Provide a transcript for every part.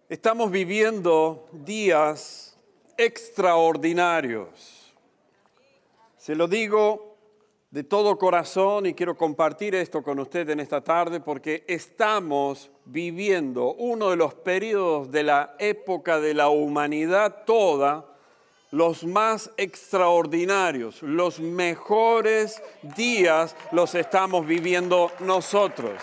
Estamos viviendo días extraordinarios. Se lo digo de todo corazón y quiero compartir esto con usted en esta tarde porque estamos viviendo uno de los periodos de la época de la humanidad toda, los más extraordinarios, los mejores días los estamos viviendo nosotros,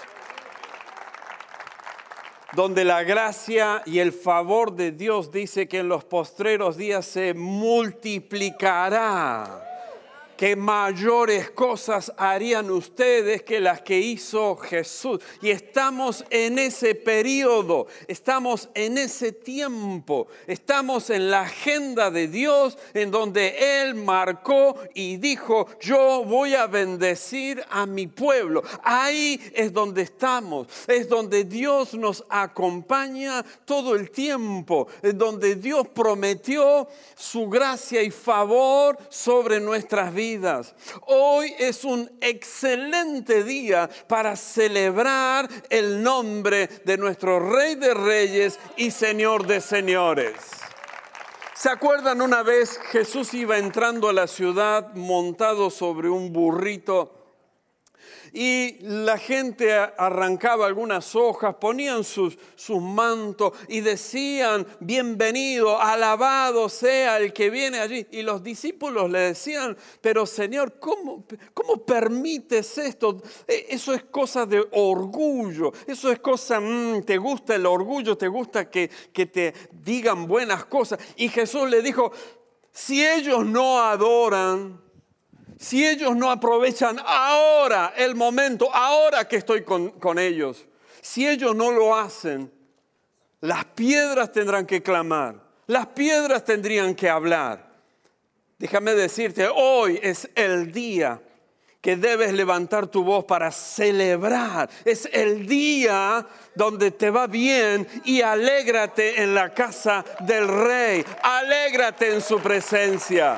donde la gracia y el favor de Dios dice que en los postreros días se multiplicará, que mayores cosas harían ustedes que las que hizo Jesús. Y estamos en ese periodo, estamos en ese tiempo, estamos en la agenda de Dios en donde Él marcó y dijo, yo voy a bendecir a mi pueblo. Ahí es donde estamos, es donde Dios nos acompaña todo el tiempo, es donde Dios prometió su gracia y favor sobre nuestras vidas. Hoy es un excelente día para celebrar el nombre de nuestro Rey de Reyes y Señor de Señores. ¿Se acuerdan una vez Jesús iba entrando a la ciudad montado sobre un burrito? Y la gente arrancaba algunas hojas, ponían sus mantos y decían, bienvenido, alabado sea el que viene allí. Y los discípulos le decían, pero Señor, ¿cómo permites esto? Eso es cosa de orgullo, eso es cosa, te gusta el orgullo, te gusta que te digan buenas cosas. Y Jesús le dijo, si ellos no adoran, si ellos no aprovechan ahora el momento, ahora que estoy con ellos, si ellos no lo hacen, las piedras tendrán que clamar, las piedras tendrían que hablar. Déjame decirte, hoy es el día que debes levantar tu voz para celebrar. Es el día donde te va bien y alégrate en la casa del Rey, alégrate en su presencia.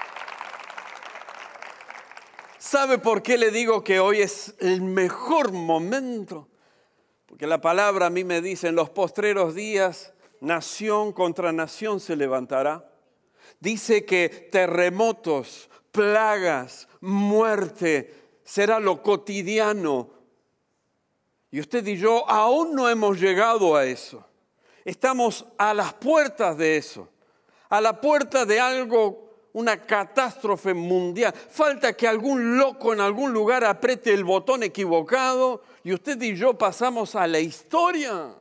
¿Sabe por qué le digo que hoy es el mejor momento? Porque la palabra a mí me dice, en los postreros días, nación contra nación se levantará. Dice que terremotos, plagas, muerte, será lo cotidiano. Y usted y yo aún no hemos llegado a eso. Estamos a las puertas de eso, a la puerta de algo, una catástrofe mundial. Falta que algún loco en algún lugar apriete el botón equivocado y usted y yo pasamos a la historia.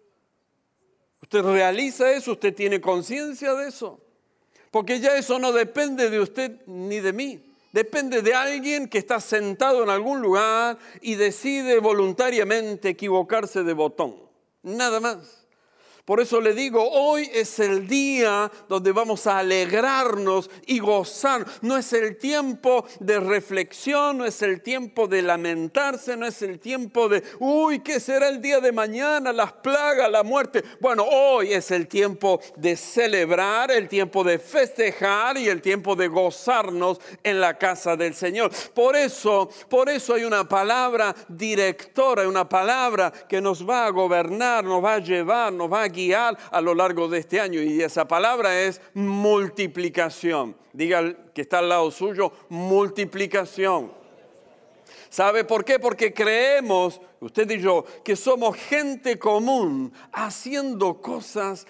¿Usted realiza eso? ¿Usted tiene conciencia de eso? Porque ya eso no depende de usted ni de mí. Depende de alguien que está sentado en algún lugar y decide voluntariamente equivocarse de botón. Nada más. Por eso le digo, hoy es el día donde vamos a alegrarnos y gozar. No es el tiempo de reflexión, no es el tiempo de lamentarse, no es el tiempo de, ¿qué será el día de mañana? Las plagas, la muerte. Bueno, hoy es el tiempo de celebrar, el tiempo de festejar y el tiempo de gozarnos en la casa del Señor. Por eso hay una palabra directora, una palabra que nos va a gobernar, nos va a llevar, nos va a guiar a lo largo de este año, y esa palabra es multiplicación. Diga al que está al lado suyo, multiplicación. ¿Sabe por qué? Porque creemos, usted y yo, que somos gente común haciendo cosas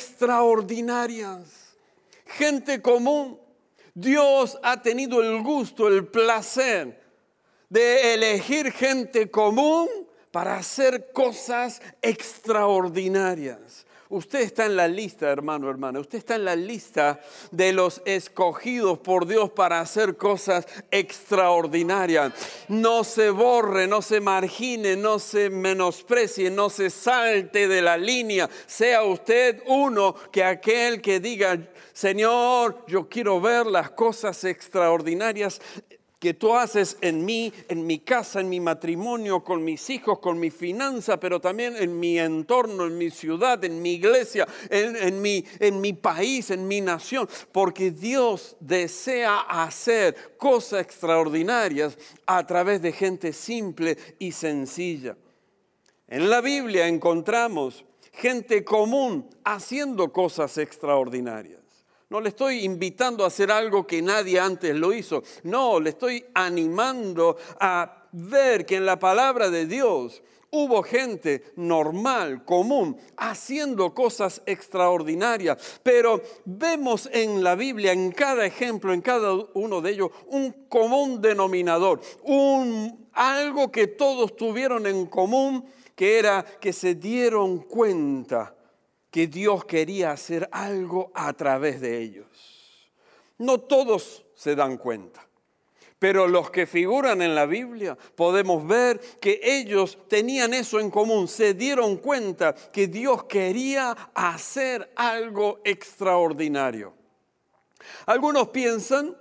extraordinarias. Gente común. Dios ha tenido el gusto, el placer de elegir gente común para hacer cosas extraordinarias. Usted está en la lista, hermano, hermana. Usted está en la lista de los escogidos por Dios para hacer cosas extraordinarias. No se borre, no se margine, no se menosprecie, no se salte de la línea. Sea usted uno que aquel que diga, Señor, yo quiero ver las cosas extraordinarias que tú haces en mí, en mi casa, en mi matrimonio, con mis hijos, con mi finanza, pero también en mi entorno, en mi ciudad, en mi iglesia, en mi país, en mi nación. Porque Dios desea hacer cosas extraordinarias a través de gente simple y sencilla. En la Biblia encontramos gente común haciendo cosas extraordinarias. No le estoy invitando a hacer algo que nadie antes lo hizo. No, le estoy animando a ver que en la palabra de Dios hubo gente normal, común, haciendo cosas extraordinarias. Pero vemos en la Biblia, en cada ejemplo, en cada uno de ellos, un común denominador. Algo que todos tuvieron en común, que era que se dieron cuenta que Dios quería hacer algo a través de ellos. No todos se dan cuenta. Pero los que figuran en la Biblia, podemos ver que ellos tenían eso en común. Se dieron cuenta que Dios quería hacer algo extraordinario. Algunos piensan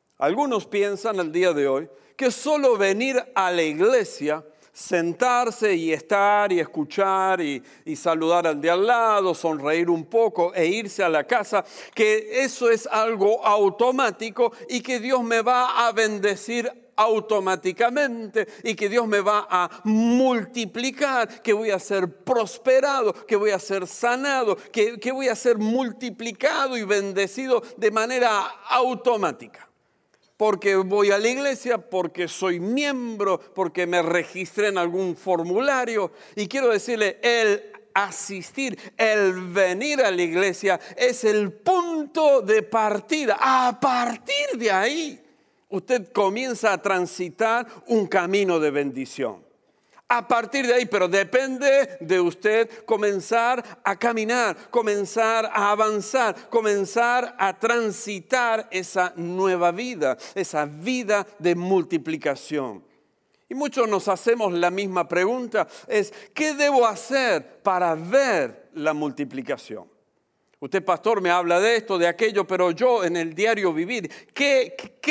al día de hoy que solo venir a la iglesia, sentarse y estar y escuchar y saludar al de al lado, sonreír un poco e irse a la casa, que eso es algo automático y que Dios me va a bendecir automáticamente y que Dios me va a multiplicar, que voy a ser prosperado, que voy a ser sanado, que voy a ser multiplicado y bendecido de manera automática. Porque voy a la iglesia, porque soy miembro, porque me registré en algún formulario. Y quiero decirle, el asistir, el venir a la iglesia es el punto de partida. A partir de ahí, usted comienza a transitar un camino de bendición. A partir de ahí, pero depende de usted comenzar a caminar, comenzar a avanzar, comenzar a transitar esa nueva vida, esa vida de multiplicación. Y muchos nos hacemos la misma pregunta, es ¿qué debo hacer para ver la multiplicación? Usted, pastor, me habla de esto, de aquello, pero yo en el diario vivir, ¿qué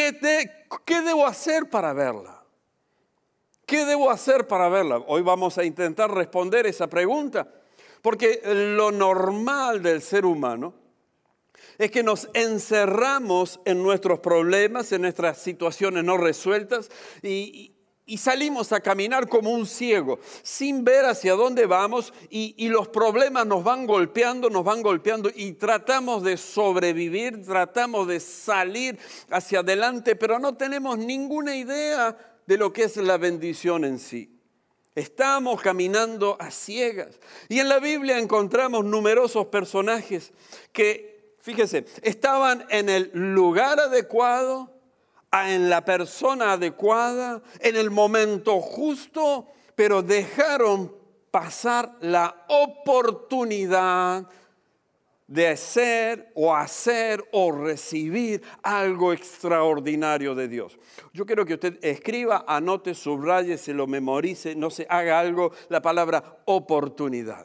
debo hacer para verla? ¿Qué debo hacer para verla? Hoy vamos a intentar responder esa pregunta, porque lo normal del ser humano es que nos encerramos en nuestros problemas, en nuestras situaciones no resueltas y salimos a caminar como un ciego, sin ver hacia dónde vamos y los problemas nos van golpeando y tratamos de sobrevivir, tratamos de salir hacia adelante, pero no tenemos ninguna idea de lo que es la bendición en sí. Estamos caminando a ciegas. Y en la Biblia encontramos numerosos personajes que, fíjese, estaban en el lugar adecuado, en la persona adecuada, en el momento justo, pero dejaron pasar la oportunidad de hacer o recibir algo extraordinario de Dios. Yo quiero que usted escriba, anote, subraye, se lo memorice, no se haga algo, la palabra oportunidad.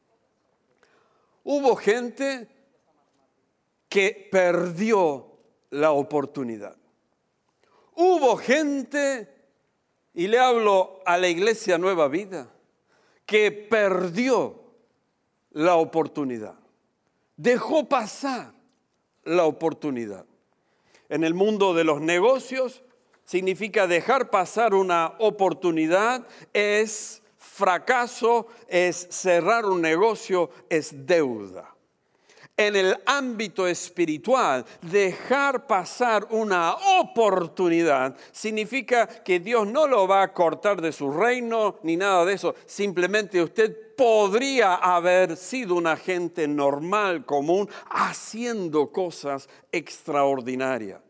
Hubo gente que perdió la oportunidad. Hubo gente, y le hablo a la Iglesia Nueva Vida, que perdió la oportunidad. Dejó pasar la oportunidad. En el mundo de los negocios significa dejar pasar una oportunidad, es fracaso, es cerrar un negocio, es deuda. En el ámbito espiritual, dejar pasar una oportunidad significa que Dios no lo va a cortar de su reino ni nada de eso. Simplemente usted podría haber sido una gente normal, común, haciendo cosas extraordinarias.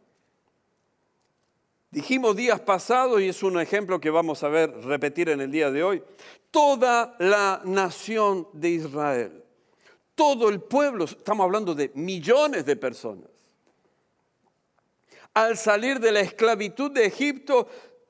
Dijimos días pasados, y es un ejemplo que vamos a repetir en el día de hoy, toda la nación de Israel. Todo el pueblo, estamos hablando de millones de personas. Al salir de la esclavitud de Egipto,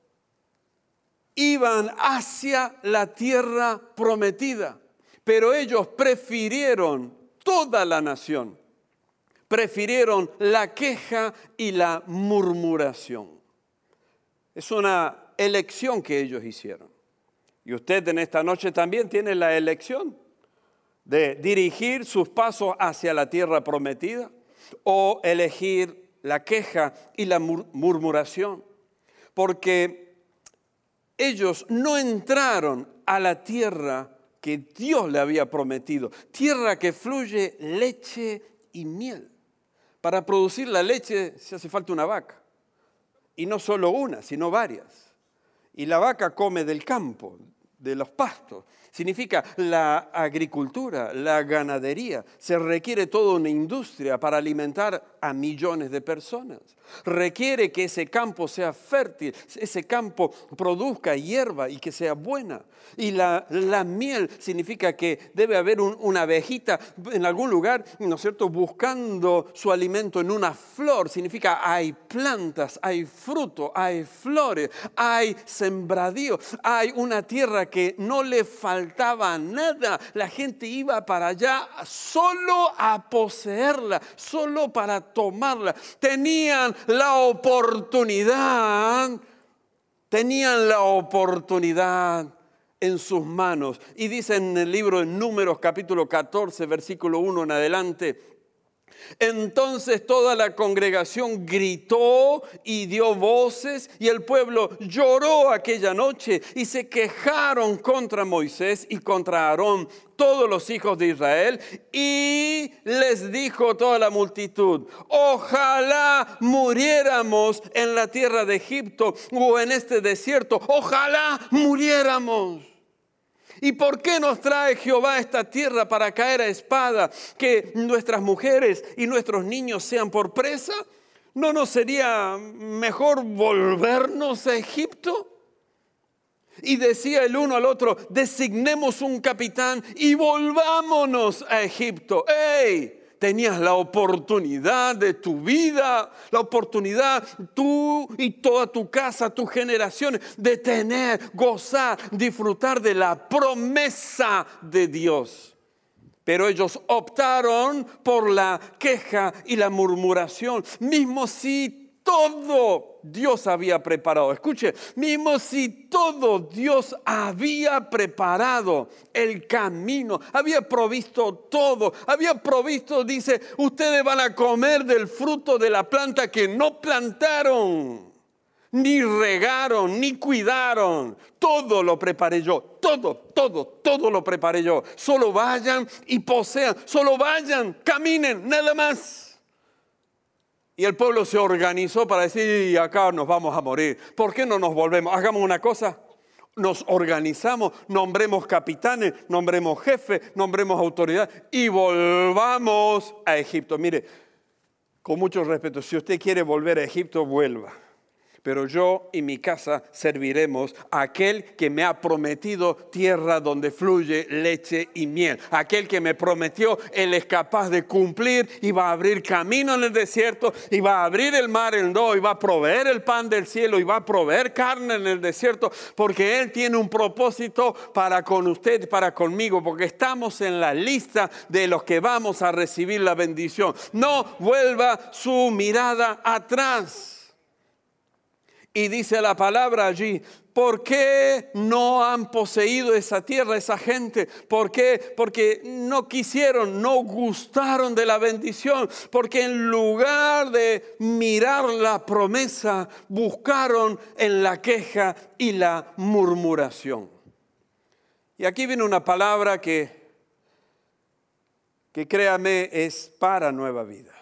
iban hacia la tierra prometida. Pero ellos prefirieron, toda la nación, prefirieron la queja y la murmuración. Es una elección que ellos hicieron. Y usted en esta noche también tiene la elección de dirigir sus pasos hacia la tierra prometida o elegir la queja y la murmuración, porque ellos no entraron a la tierra que Dios le había prometido. Tierra que fluye leche y miel. Para producir la leche se hace falta una vaca. Y no solo una, sino varias. Y la vaca come del campo, de los pastos. Significa la agricultura, la ganadería. Se requiere toda una industria para alimentar a millones de personas. Requiere que ese campo sea fértil, ese campo produzca hierba y que sea buena. Y la miel significa que debe haber una abejita en algún lugar, ¿no es cierto?, buscando su alimento en una flor. Significa hay plantas, hay fruto, hay flores, hay sembradío, hay una tierra que no le faltaba nada. La gente iba para allá solo a poseerla, solo para tomarla. Tenían la oportunidad en sus manos. Y dice en el libro de Números, capítulo 14, versículo 1 en adelante: entonces toda la congregación gritó y dio voces, y el pueblo lloró aquella noche, y se quejaron contra Moisés y contra Aarón todos los hijos de Israel, y les dijo toda la multitud: ojalá muriéramos en la tierra de Egipto o en este desierto, ojalá muriéramos. ¿Y por qué nos trae Jehová a esta tierra para caer a espada, que nuestras mujeres y nuestros niños sean por presa? ¿No nos sería mejor volvernos a Egipto? Y decía el uno al otro: designemos un capitán y volvámonos a Egipto. ¡Ey! Tenías la oportunidad de tu vida, la oportunidad tú y toda tu casa, tus generaciones, de tener, gozar, disfrutar de la promesa de Dios. Pero ellos optaron por la queja y la murmuración, mismo si todo Dios había preparado. Escuche, mismo si todo Dios había preparado el camino, había provisto todo, había provisto, dice, ustedes van a comer del fruto de la planta que no plantaron, ni regaron, ni cuidaron. Todo lo preparé yo, todo lo preparé yo. Solo vayan y posean, solo vayan, caminen, nada más. Y el pueblo se organizó para decir: acá nos vamos a morir. ¿Por qué no nos volvemos? Hagamos una cosa. Nos organizamos, nombremos capitanes, nombremos jefes, nombremos autoridad y volvamos a Egipto. Mire, con mucho respeto, si usted quiere volver a Egipto, vuelva. Pero yo y mi casa serviremos a aquel que me ha prometido tierra donde fluye leche y miel. Aquel que me prometió, Él es capaz de cumplir y va a abrir camino en el desierto y va a abrir el mar en dos y va a proveer el pan del cielo y va a proveer carne en el desierto, porque Él tiene un propósito para con usted, para conmigo, porque estamos en la lista de los que vamos a recibir la bendición. No vuelva su mirada atrás. Y dice la palabra allí: ¿por qué no han poseído esa tierra, esa gente? ¿Por qué? Porque no quisieron, no gustaron de la bendición. Porque en lugar de mirar la promesa, buscaron en la queja y la murmuración. Y aquí viene una palabra que créame, es para Nueva Vida.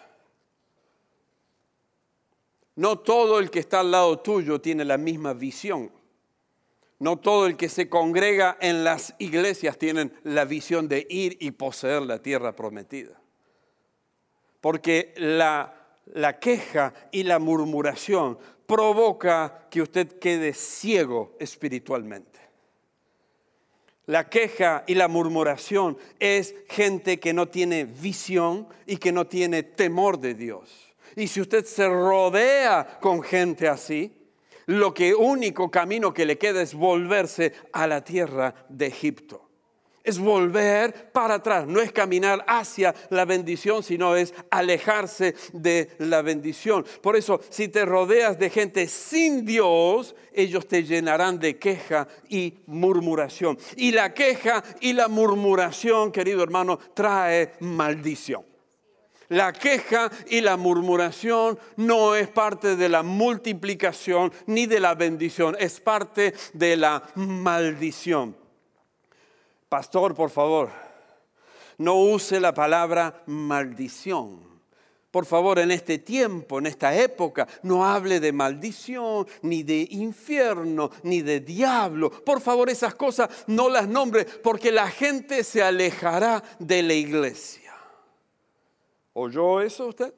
No todo el que está al lado tuyo tiene la misma visión. No todo el que se congrega en las iglesias tiene la visión de ir y poseer la tierra prometida. Porque la queja y la murmuración provoca que usted quede ciego espiritualmente. La queja y la murmuración es gente que no tiene visión y que no tiene temor de Dios. Y si usted se rodea con gente así, lo único camino que le queda es volverse a la tierra de Egipto. Es volver para atrás, no es caminar hacia la bendición, sino es alejarse de la bendición. Por eso, si te rodeas de gente sin Dios, ellos te llenarán de queja y murmuración. Y la queja y la murmuración, querido hermano, trae maldición. La queja y la murmuración no es parte de la multiplicación ni de la bendición, es parte de la maldición. Pastor, por favor, no use la palabra maldición. Por favor, en este tiempo, en esta época, no hable de maldición, ni de infierno, ni de diablo. Por favor, esas cosas no las nombre, porque la gente se alejará de la iglesia. ¿Oyó eso usted?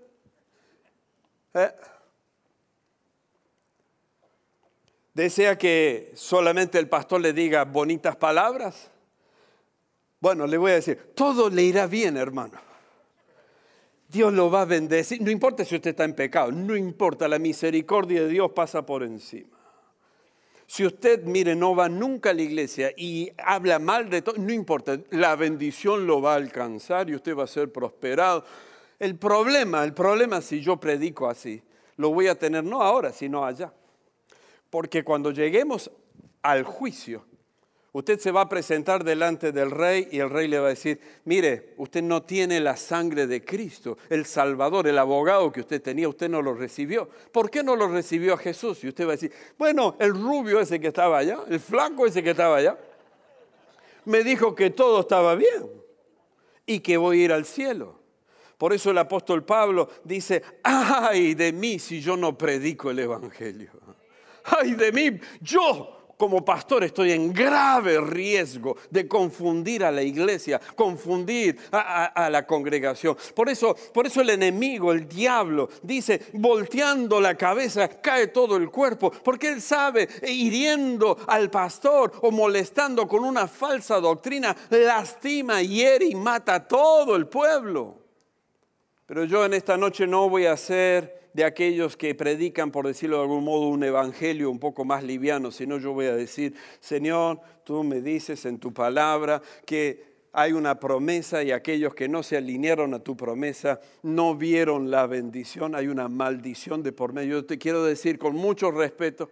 ¿Desea que solamente el pastor le diga bonitas palabras? Bueno, le voy a decir, todo le irá bien, hermano. Dios lo va a bendecir. No importa si usted está en pecado, no importa, la misericordia de Dios pasa por encima. Si usted, mire, no va nunca a la iglesia y habla mal de todo, no importa, la bendición lo va a alcanzar y usted va a ser prosperado. El problema si yo predico así, lo voy a tener no ahora, sino allá. Porque cuando lleguemos al juicio, usted se va a presentar delante del rey y el rey le va a decir, mire, usted no tiene la sangre de Cristo, el Salvador, el abogado que usted tenía, usted no lo recibió. ¿Por qué no lo recibió a Jesús? Y usted va a decir, bueno, el rubio ese que estaba allá, el flaco ese que estaba allá, me dijo que todo estaba bien y que voy a ir al cielo. Por eso el apóstol Pablo dice, ay de mí si yo no predico el evangelio. Ay de mí, yo como pastor estoy en grave riesgo de confundir a la iglesia, confundir a la congregación. Por eso el enemigo, el diablo, dice, volteando la cabeza cae todo el cuerpo, porque él sabe, hiriendo al pastor o molestando con una falsa doctrina, lastima, hiere y mata a todo el pueblo. Pero yo en esta noche no voy a ser de aquellos que predican, por decirlo de algún modo, un evangelio un poco más liviano, sino yo voy a decir, Señor, tú me dices en tu palabra que hay una promesa y aquellos que no se alinearon a tu promesa no vieron la bendición, hay una maldición de por medio. Yo te quiero decir con mucho respeto,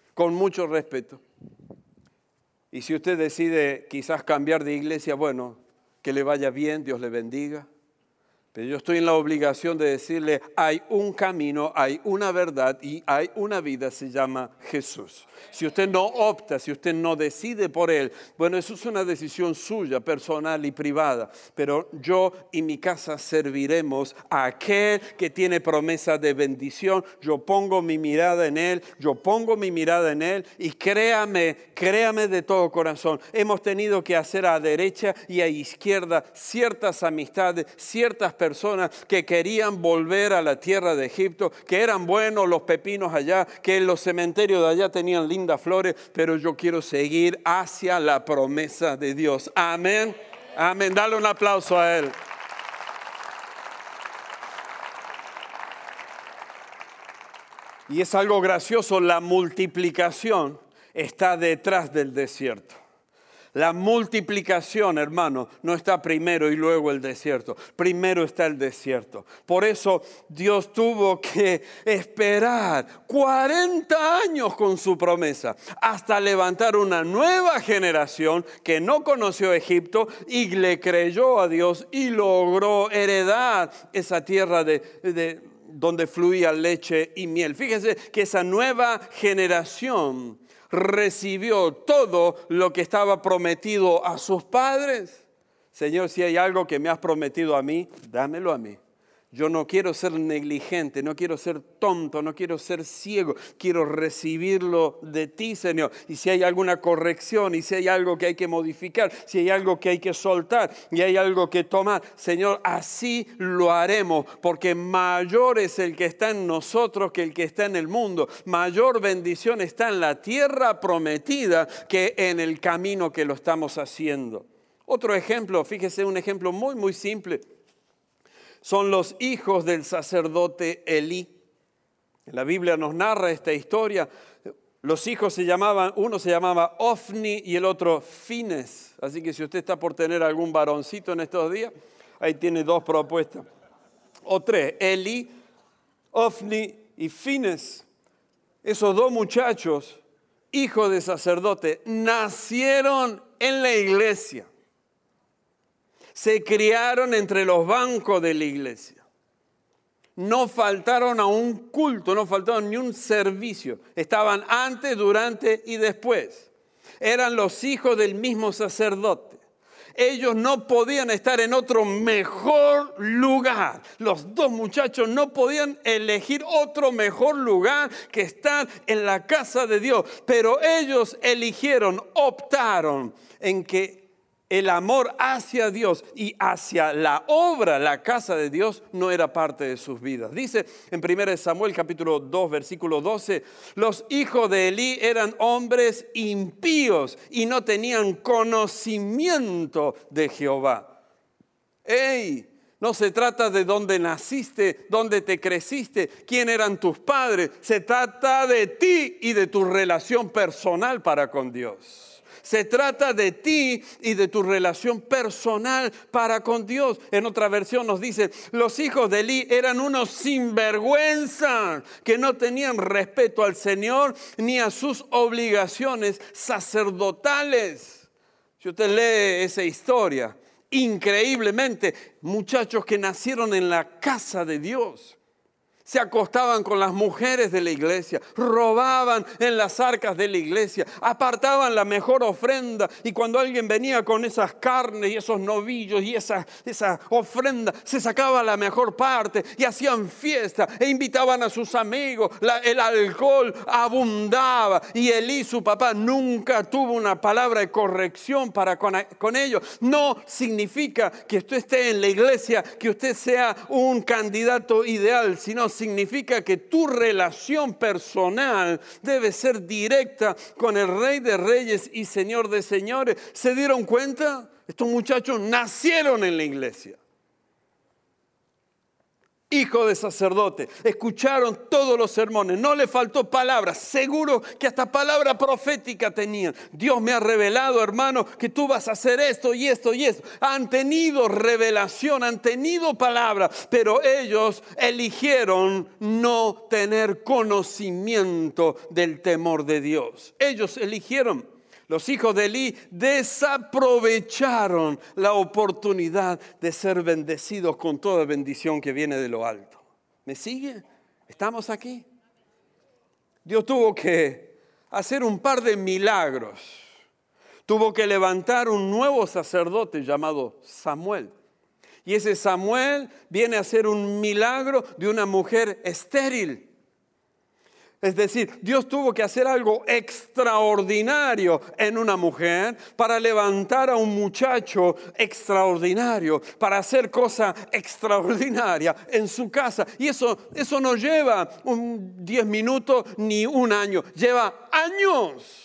y si usted decide quizás cambiar de iglesia, bueno, que le vaya bien, Dios le bendiga. Pero yo estoy en la obligación de decirle, hay un camino, hay una verdad y hay una vida, se llama Jesús. Si usted no opta, si usted no decide por Él, bueno, eso es una decisión suya, personal y privada. Pero yo y mi casa serviremos a aquel que tiene promesa de bendición. Yo pongo mi mirada en Él, y créame de todo corazón. Hemos tenido que hacer a derecha y a izquierda ciertas amistades, ciertas personas que querían volver a la tierra de Egipto, que eran buenos los pepinos allá, que en los cementerios de allá tenían lindas flores, pero yo quiero seguir hacia la promesa de Dios. Amén. Amén. Dale un aplauso a Él. Y es algo gracioso, la multiplicación está detrás del desierto. La multiplicación, hermano, no está primero y luego el desierto. Primero está el desierto. Por eso Dios tuvo que esperar 40 años con su promesa hasta levantar una nueva generación que no conoció Egipto y le creyó a Dios y logró heredar esa tierra donde fluía leche y miel. Fíjense que esa nueva generación recibió todo lo que estaba prometido a sus padres. Señor, si hay algo que me has prometido a mí, dámelo a mí. Yo no quiero ser negligente, no quiero ser tonto, no quiero ser ciego. Quiero recibirlo de ti, Señor. Y si hay alguna corrección, y si hay algo que hay que modificar, si hay algo que hay que soltar, y hay algo que tomar, Señor, así lo haremos. Porque mayor es el que está en nosotros que el que está en el mundo. Mayor bendición está en la tierra prometida que en el camino que lo estamos haciendo. Otro ejemplo, fíjese, un ejemplo muy, muy simple. Son los hijos del sacerdote Elí. En la Biblia nos narra esta historia. Los hijos uno se llamaba Ofni y el otro Fines. Así que si usted está por tener algún varoncito en estos días, ahí tiene dos propuestas. O tres, Elí, Ofni y Fines. Esos dos muchachos, hijos de sacerdote, nacieron en la iglesia. Se criaron entre los bancos de la iglesia. No faltaron a un culto, no faltaron ni un servicio. Estaban antes, durante y después. Eran los hijos del mismo sacerdote. Ellos no podían estar en otro mejor lugar. Los dos muchachos no podían elegir otro mejor lugar que estar en la casa de Dios. Pero ellos eligieron, optaron en que el amor hacia Dios y hacia la obra, la casa de Dios, no era parte de sus vidas. Dice en 1 Samuel capítulo 2, versículo 12, los hijos de Elí eran hombres impíos y no tenían conocimiento de Jehová. ¡Ey! No se trata de dónde naciste, dónde te creciste, quién eran tus padres. Se trata de ti y de tu relación personal para con Dios. Se trata de ti y de tu relación personal para con Dios. En otra versión nos dice, los hijos de Elí eran unos sinvergüenza que no tenían respeto al Señor ni a sus obligaciones sacerdotales. Si usted lee esa historia, increíblemente, muchachos que nacieron en la casa de Dios, se acostaban con las mujeres de la iglesia, robaban en las arcas de la iglesia, apartaban la mejor ofrenda y cuando alguien venía con esas carnes y esos novillos y esa ofrenda, se sacaba la mejor parte y hacían fiesta e invitaban a sus amigos. El alcohol abundaba y Elí, su papá, nunca tuvo una palabra de corrección para con ellos. No significa que usted esté en la iglesia, que usted sea un candidato ideal, sino significa que tu relación personal debe ser directa con el Rey de Reyes y Señor de Señores. ¿Se dieron cuenta? Estos muchachos nacieron en la iglesia. Hijo de sacerdote, escucharon todos los sermones, no le faltó palabra, seguro que hasta palabra profética tenían. Dios me ha revelado, hermano, que tú vas a hacer esto y esto y esto. Han tenido revelación, han tenido palabra, pero ellos eligieron no tener conocimiento del temor de Dios. Ellos eligieron. Los hijos de Elí desaprovecharon la oportunidad de ser bendecidos con toda bendición que viene de lo alto. ¿Me sigue? ¿Estamos aquí? Dios tuvo que hacer un par de milagros. Tuvo que levantar un nuevo sacerdote llamado Samuel. Y ese Samuel viene a hacer un milagro de una mujer estéril. Es decir, Dios tuvo que hacer algo extraordinario en una mujer para levantar a un muchacho extraordinario, para hacer cosa extraordinaria en su casa. Y eso no lleva 10 minutos ni un año, lleva años.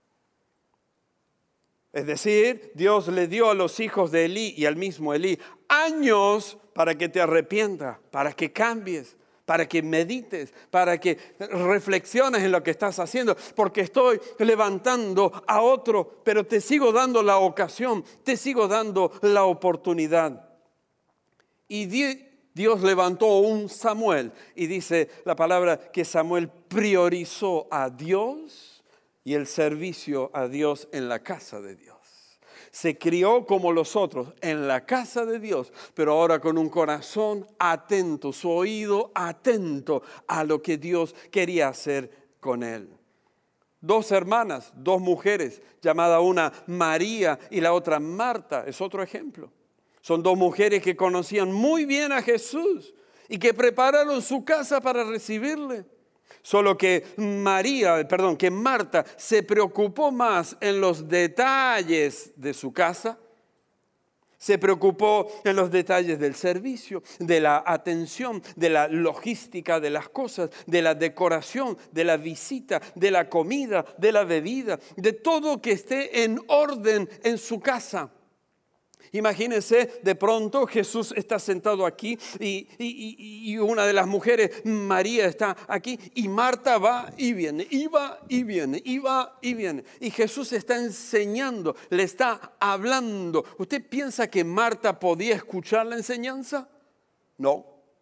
Es decir, Dios le dio a los hijos de Elí y al mismo Elí años para que te arrepientas, para que cambies, para que medites, para que reflexiones en lo que estás haciendo, porque estoy levantando a otro, pero te sigo dando la ocasión, te sigo dando la oportunidad. Y Dios levantó un Samuel, y dice la palabra que Samuel priorizó a Dios y el servicio a Dios en la casa de Dios. Se crió como los otros en la casa de Dios, pero ahora con un corazón atento, su oído atento a lo que Dios quería hacer con él. Dos hermanas, dos mujeres, llamada una María y la otra Marta, es otro ejemplo. Son dos mujeres que conocían muy bien a Jesús y que prepararon su casa para recibirle. Solo que Marta se preocupó más en los detalles de su casa, se preocupó en los detalles del servicio, de la atención, de la logística de las cosas, de la decoración, de la visita, de la comida, de la bebida, de todo que esté en orden en su casa. Imagínense, de pronto Jesús está sentado aquí y una de las mujeres, María, está aquí y Marta va y viene, y va y viene, y va y viene. Y Jesús está enseñando, le está hablando. ¿Usted piensa que Marta podía escuchar la enseñanza? No.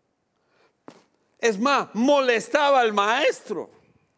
Es más, molestaba al maestro.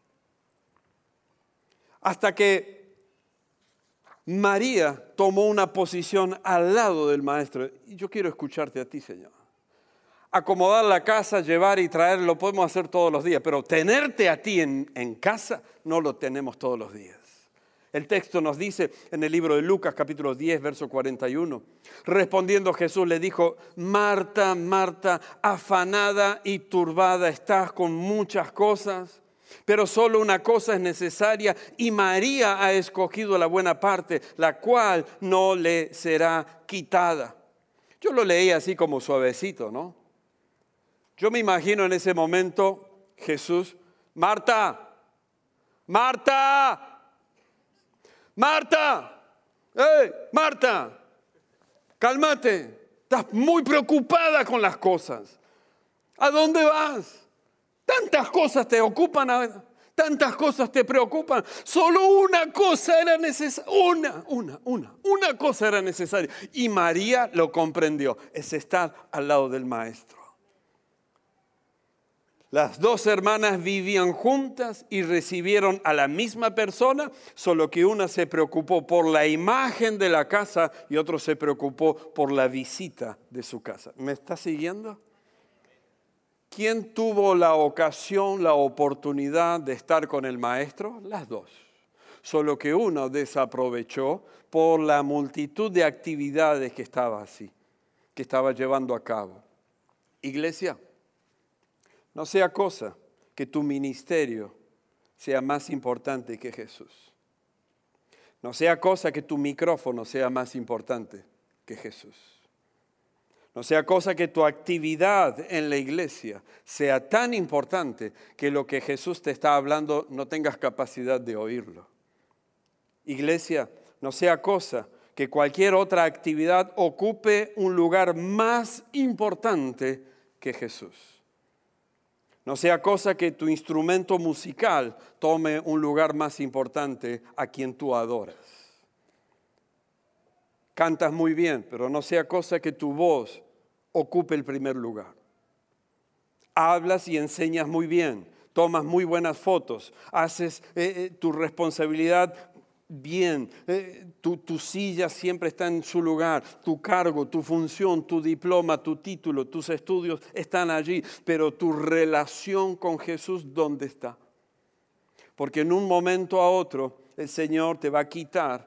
Hasta que María tomó una posición al lado del maestro. Y yo quiero escucharte a ti, Señor. Acomodar la casa, llevar y traer, lo podemos hacer todos los días. Pero tenerte a ti en casa, no lo tenemos todos los días. El texto nos dice en el libro de Lucas, capítulo 10, verso 41. Respondiendo Jesús le dijo: Marta, Marta, afanada y turbada estás con muchas cosas, pero solo una cosa es necesaria, y María ha escogido la buena parte, la cual no le será quitada. Yo lo leí así como suavecito, ¿no? Yo me imagino en ese momento Jesús: Marta, Marta, Marta, ¡hey, Marta! Cálmate, estás muy preocupada con las cosas. ¿A dónde vas? Tantas cosas te ocupan, tantas cosas te preocupan. Solo una cosa era necesaria, una cosa era necesaria. Y María lo comprendió, es estar al lado del Maestro. Las dos hermanas vivían juntas y recibieron a la misma persona, solo que una se preocupó por la imagen de la casa y otro se preocupó por la visita de su casa. ¿Me está siguiendo? ¿Quién tuvo la ocasión, la oportunidad de estar con el Maestro? Las dos. Solo que uno desaprovechó por la multitud de actividades que estaba llevando a cabo. Iglesia, no sea cosa que tu ministerio sea más importante que Jesús. No sea cosa que tu micrófono sea más importante que Jesús. No sea cosa que tu actividad en la iglesia sea tan importante que lo que Jesús te está hablando no tengas capacidad de oírlo. Iglesia, no sea cosa que cualquier otra actividad ocupe un lugar más importante que Jesús. No sea cosa que tu instrumento musical tome un lugar más importante a quien tú adoras. Cantas muy bien, pero no sea cosa que tu voz ocupe el primer lugar. Hablas y enseñas muy bien, tomas muy buenas fotos, haces tu responsabilidad bien, tu silla siempre está en su lugar, tu cargo, tu función, tu diploma, tu título, tus estudios están allí, pero tu relación con Jesús, ¿dónde está? Porque en un momento a otro el Señor te va a quitar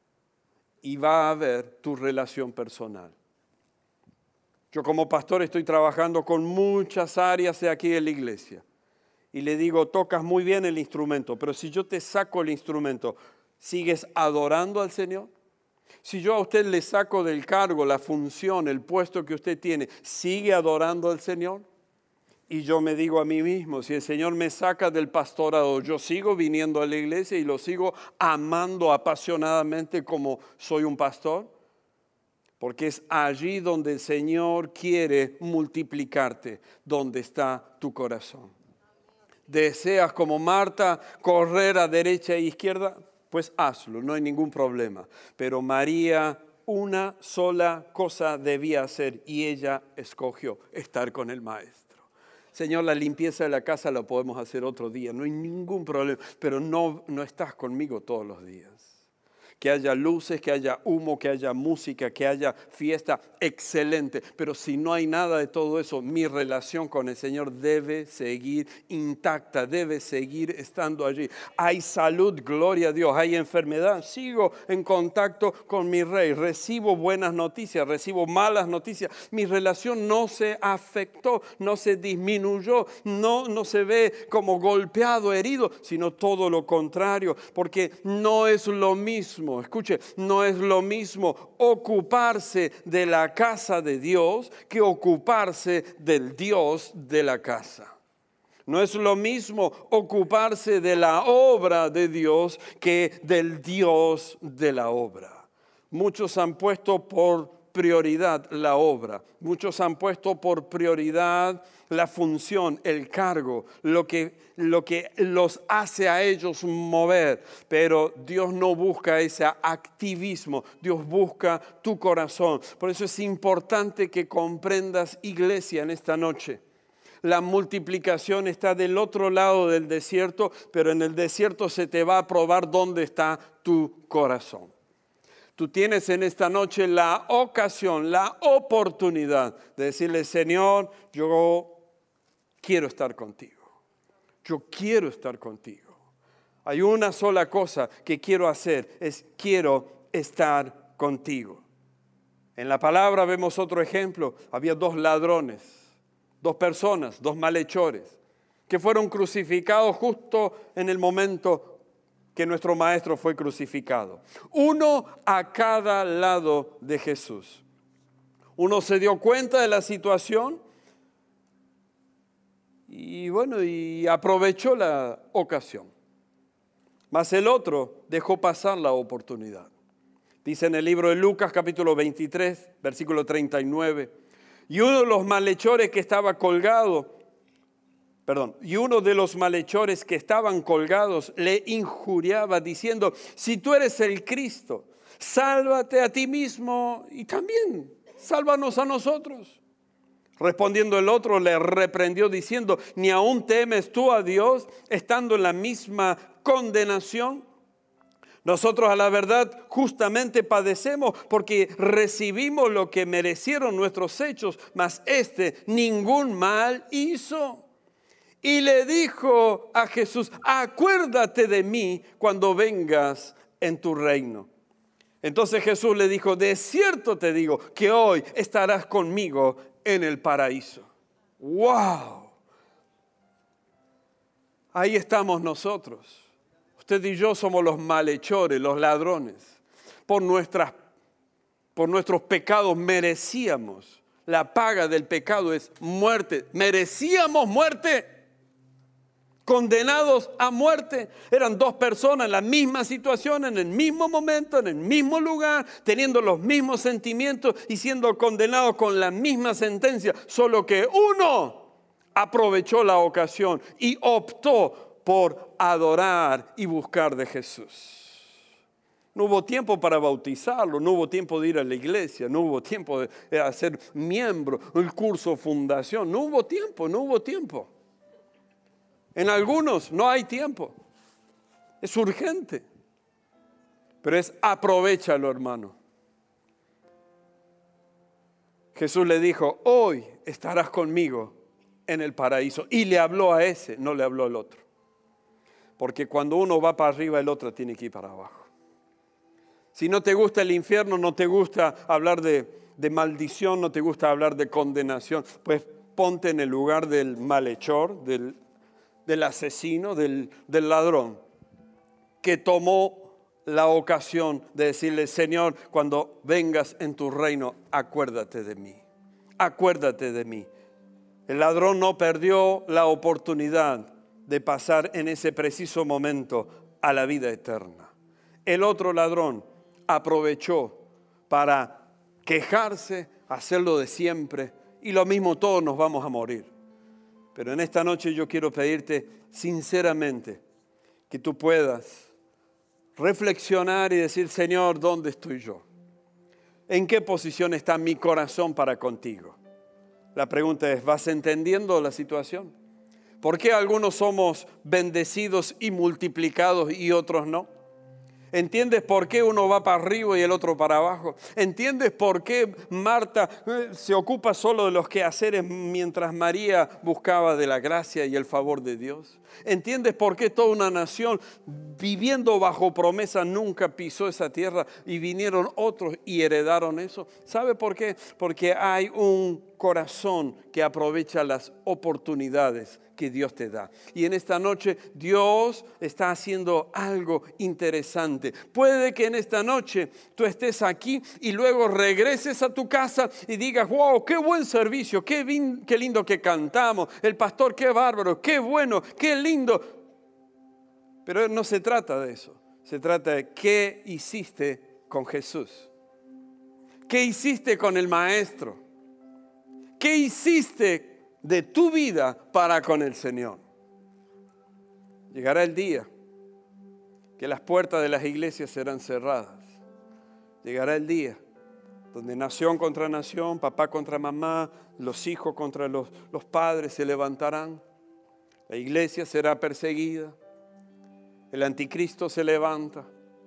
y va a ver tu relación personal. Yo como pastor estoy trabajando con muchas áreas de aquí en la iglesia y le digo: tocas muy bien el instrumento, pero si yo te saco el instrumento, ¿sigues adorando al Señor? Si yo a usted le saco del cargo, la función, el puesto que usted tiene, ¿sigue adorando al Señor? Y yo me digo a mí mismo: si el Señor me saca del pastorado, yo sigo viniendo a la iglesia y lo sigo amando apasionadamente como soy un pastor. Porque es allí donde el Señor quiere multiplicarte, donde está tu corazón. ¿Deseas como Marta correr a derecha e izquierda? Pues hazlo, no hay ningún problema. Pero María una sola cosa debía hacer y ella escogió: estar con el Maestro. Señor, la limpieza de la casa la podemos hacer otro día, no hay ningún problema, pero no estás conmigo todos los días. Que haya luces, que haya humo, que haya música, que haya fiesta, excelente. Pero si no hay nada de todo eso, mi relación con el Señor debe seguir intacta, debe seguir estando allí. Hay salud, gloria a Dios. Hay enfermedad, sigo en contacto con mi Rey. Recibo buenas noticias, recibo malas noticias. Mi relación no se afectó, no se disminuyó, no se ve como golpeado, herido, sino todo lo contrario. Porque no es lo mismo. Escuche, no es lo mismo ocuparse de la casa de Dios que ocuparse del Dios de la casa. No es lo mismo ocuparse de la obra de Dios que del Dios de la obra. Muchos han puesto por prioridad la obra. Muchos han puesto por prioridad la función, el cargo, lo que los hace a ellos mover. Pero Dios no busca ese activismo, Dios busca tu corazón. Por eso es importante que comprendas, iglesia, en esta noche. La multiplicación está del otro lado del desierto, pero en el desierto se te va a probar dónde está tu corazón. Tú tienes en esta noche la ocasión, la oportunidad de decirle: Señor, yo quiero estar contigo. Yo quiero estar contigo. Hay una sola cosa que quiero hacer, es quiero estar contigo. En la palabra vemos otro ejemplo. Había 2 ladrones, 2 personas, 2 malhechores, que fueron crucificados justo en el momento que nuestro Maestro fue crucificado. Uno a cada lado de Jesús. Uno se dio cuenta de la situación y aprovechó la ocasión. Mas el otro dejó pasar la oportunidad. Dice en el libro de Lucas, capítulo 23, versículo 39, y uno de los malhechores que estaban colgados le injuriaba diciendo, si tú eres el Cristo, sálvate a ti mismo y también sálvanos a nosotros. Respondiendo el otro le reprendió diciendo, ¿ni aún temes tú a Dios estando en la misma condenación? Nosotros a la verdad justamente padecemos porque recibimos lo que merecieron nuestros hechos, mas ningún mal hizo. Y le dijo a Jesús, acuérdate de mí cuando vengas en tu reino. Entonces Jesús le dijo, de cierto te digo que hoy estarás conmigo en el paraíso. ¡Wow! Ahí estamos nosotros. Usted y yo somos los malhechores, los ladrones. Por nuestros pecados merecíamos. La paga del pecado es muerte. Merecíamos muerte. Condenados a muerte. Eran 2 personas en la misma situación, en el mismo momento, en el mismo lugar, teniendo los mismos sentimientos y siendo condenados con la misma sentencia. Solo que uno aprovechó la ocasión y optó por adorar y buscar de Jesús. No hubo tiempo para bautizarlo, no hubo tiempo de ir a la iglesia, no hubo tiempo de hacer miembro, el curso fundación, no hubo tiempo. En algunos no hay tiempo, es urgente, pero aprovéchalo, hermano. Jesús le dijo, hoy estarás conmigo en el paraíso, y le habló a ese, no le habló al otro. Porque cuando uno va para arriba, el otro tiene que ir para abajo. Si no te gusta el infierno, no te gusta hablar de maldición, no te gusta hablar de condenación, pues ponte en el lugar del malhechor, del asesino, del ladrón, que tomó la ocasión de decirle, Señor, cuando vengas en tu reino, acuérdate de mí. Acuérdate de mí. El ladrón no perdió la oportunidad de pasar en ese preciso momento a la vida eterna. El otro ladrón aprovechó para quejarse, hacerlo de siempre, y lo mismo todos nos vamos a morir. Pero en esta noche yo quiero pedirte sinceramente que tú puedas reflexionar y decir, Señor, ¿dónde estoy yo? ¿En qué posición está mi corazón para contigo? La pregunta es, ¿vas entendiendo la situación? ¿Por qué algunos somos bendecidos y multiplicados y otros no? ¿Entiendes por qué uno va para arriba y el otro para abajo? ¿Entiendes por qué Marta se ocupa solo de los quehaceres mientras María buscaba de la gracia y el favor de Dios? ¿Entiendes por qué toda una nación viviendo bajo promesa nunca pisó esa tierra y vinieron otros y heredaron eso? ¿Sabe por qué? Porque hay un corazón que aprovecha las oportunidades que Dios te da. Y en esta noche Dios está haciendo algo interesante. Puede que en esta noche tú estés aquí y luego regreses a tu casa y digas, wow, qué buen servicio, qué lindo que cantamos, el pastor, qué bárbaro, qué bueno, qué lindo. Pero no se trata de eso. Se trata de qué hiciste con Jesús. ¿Qué hiciste con el Maestro? ¿Qué hiciste de tu vida para con el Señor? Llegará el día que las puertas de las iglesias serán cerradas. Llegará el día donde nación contra nación, papá contra mamá, los hijos contra los padres se levantarán. La iglesia será perseguida. El anticristo se levanta.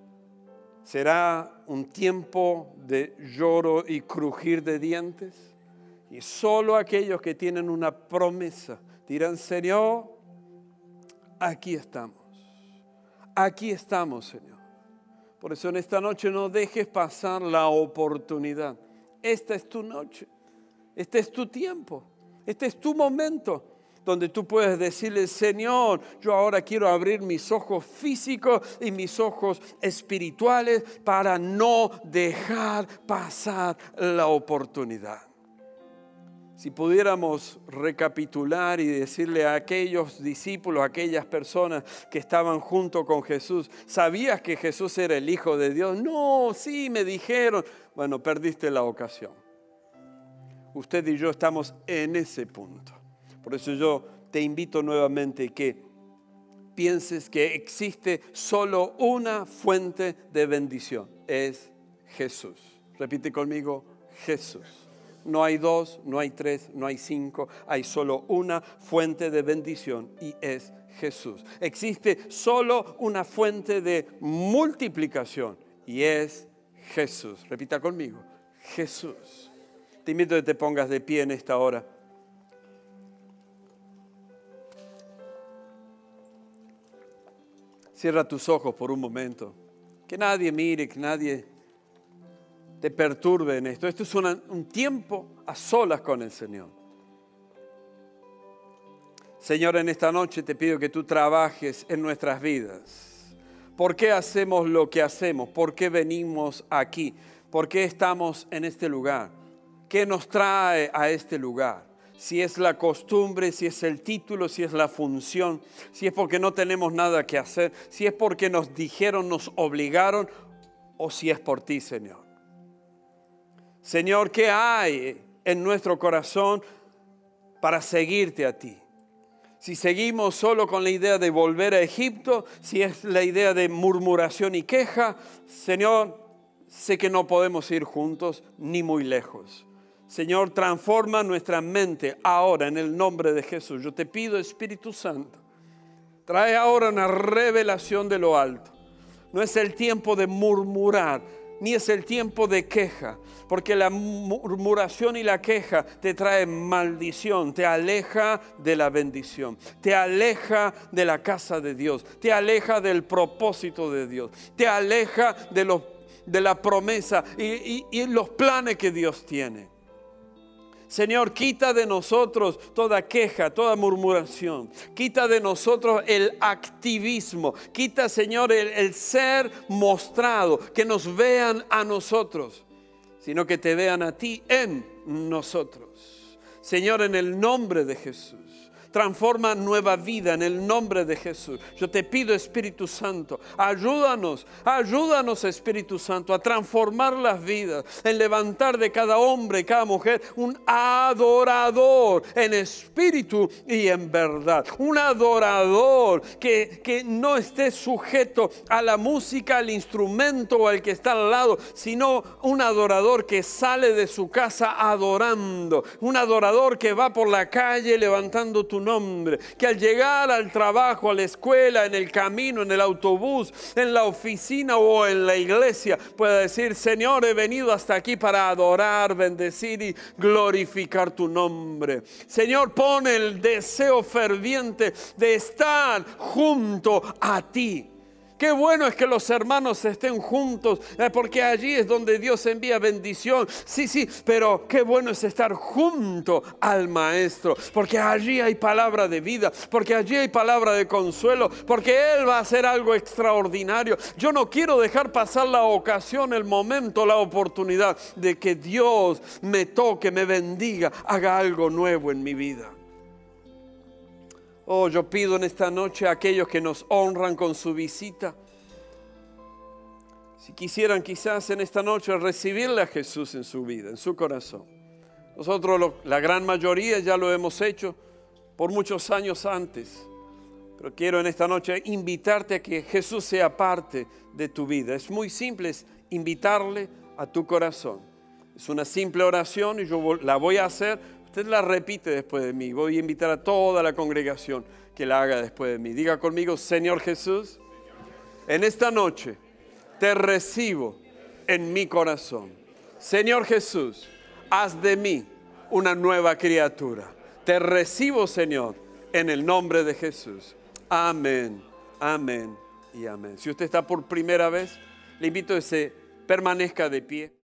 Será un tiempo de lloro y crujir de dientes. Y solo aquellos que tienen una promesa dirán, Señor, aquí estamos. aquí estamos, Señor. Por eso en esta noche no dejes pasar la oportunidad. Esta es tu noche, este es tu tiempo, este es tu momento donde tú puedes decirle, Señor, yo ahora quiero abrir mis ojos físicos y mis ojos espirituales para no dejar pasar la oportunidad. Si pudiéramos recapitular y decirle a aquellos discípulos, a aquellas personas que estaban junto con Jesús, ¿sabías que Jesús era el Hijo de Dios? No, sí, me dijeron. Bueno, perdiste la ocasión. Usted y yo estamos en ese punto. Por eso yo te invito nuevamente que pienses que existe solo una fuente de bendición. Es Jesús. Repite conmigo, Jesús. No hay dos, no hay tres, no hay cinco. Hay solo una fuente de bendición y es Jesús. Existe solo una fuente de multiplicación y es Jesús. Repita conmigo, Jesús. Te invito a que te pongas de pie en esta hora. Cierra tus ojos por un momento. Que nadie mire, que nadie te perturbe en esto. Esto es un tiempo a solas con el Señor. Señor, en esta noche te pido que tú trabajes en nuestras vidas. ¿Por qué hacemos lo que hacemos? ¿Por qué venimos aquí? ¿Por qué estamos en este lugar? ¿Qué nos trae a este lugar? Si es la costumbre, si es el título, si es la función, si es porque no tenemos nada que hacer, si es porque nos dijeron, nos obligaron, o si es por ti, Señor. Señor, ¿qué hay en nuestro corazón para seguirte a ti? Si seguimos solo con la idea de volver a Egipto, si es la idea de murmuración y queja, Señor, sé que no podemos ir juntos ni muy lejos. Señor, transforma nuestra mente ahora en el nombre de Jesús. Yo te pido, Espíritu Santo, trae ahora una revelación de lo alto. No es el tiempo de murmurar, ni es el tiempo de queja, porque la murmuración y la queja te trae maldición, te aleja de la bendición, te aleja de la casa de Dios, te aleja del propósito de Dios, te aleja de la promesa y los planes que Dios tiene. Señor, quita de nosotros toda queja, toda murmuración. Quita de nosotros el activismo. Quita, Señor, el ser mostrado. Que nos vean a nosotros, sino que te vean a ti en nosotros. Señor, en el nombre de Jesús. Transforma nueva vida en el nombre de Jesús. Yo te pido, Espíritu Santo, ayúdanos Espíritu Santo, a transformar las vidas, en levantar de cada hombre y cada mujer un adorador en espíritu y en verdad. Un adorador que no esté sujeto a la música, al instrumento o al que está al lado, sino un adorador que sale de su casa adorando. Un adorador que va por la calle levantando tu nombre, que al llegar al trabajo, a la escuela, en el camino, en el autobús, en la oficina o en la iglesia, pueda decir, Señor, he venido hasta aquí para adorar, bendecir y glorificar tu nombre. Señor, pon el deseo ferviente de estar junto a ti. Qué bueno es que los hermanos estén juntos, porque allí es donde Dios envía bendición. Sí, pero qué bueno es estar junto al Maestro, porque allí hay palabra de vida, porque allí hay palabra de consuelo, porque Él va a hacer algo extraordinario. Yo no quiero dejar pasar la ocasión, el momento, la oportunidad de que Dios me toque, me bendiga, haga algo nuevo en mi vida. Oh, yo pido en esta noche a aquellos que nos honran con su visita, si quisieran quizás en esta noche recibirle a Jesús en su vida, en su corazón. Nosotros la gran mayoría ya lo hemos hecho por muchos años antes, pero quiero en esta noche invitarte a que Jesús sea parte de tu vida. Es muy simple, es invitarle a tu corazón. Es una simple oración y yo la voy a hacer. Usted la repite después de mí. Voy a invitar a toda la congregación que la haga después de mí. Diga conmigo, Señor Jesús, en esta noche te recibo en mi corazón. Señor Jesús, haz de mí una nueva criatura. Te recibo, Señor, en el nombre de Jesús. Amén, amén y amén. Si usted está por primera vez, le invito a que se permanezca de pie.